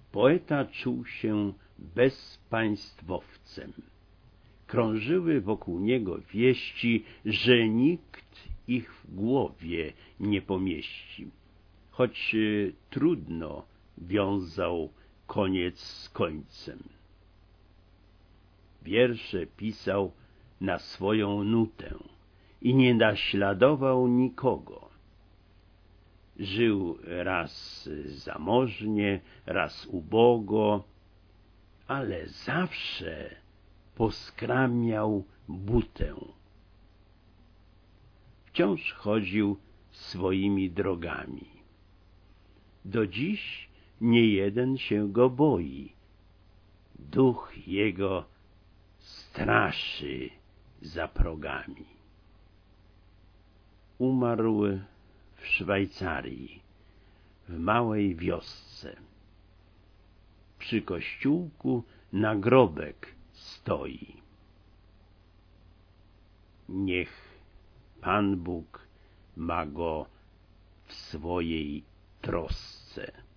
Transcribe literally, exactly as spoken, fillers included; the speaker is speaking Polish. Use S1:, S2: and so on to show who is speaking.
S1: Poeta czuł się bezpaństwowcem. Krążyły wokół niego wieści, że nikt ich w głowie nie pomieści. Choć trudno wiązał koniec z końcem. Wiersze pisał na swoją nutę i nie naśladował nikogo. Żył raz zamożnie, raz ubogo, ale zawsze poskramiał butę. Wciąż chodził swoimi drogami. Do dziś nie jeden się go boi. Duch jego straszy za progami. Umarł w Szwajcarii, w małej wiosce. Przy kościółku nagrobek stoi. Niech Pan Bóg ma go w swojej trosce.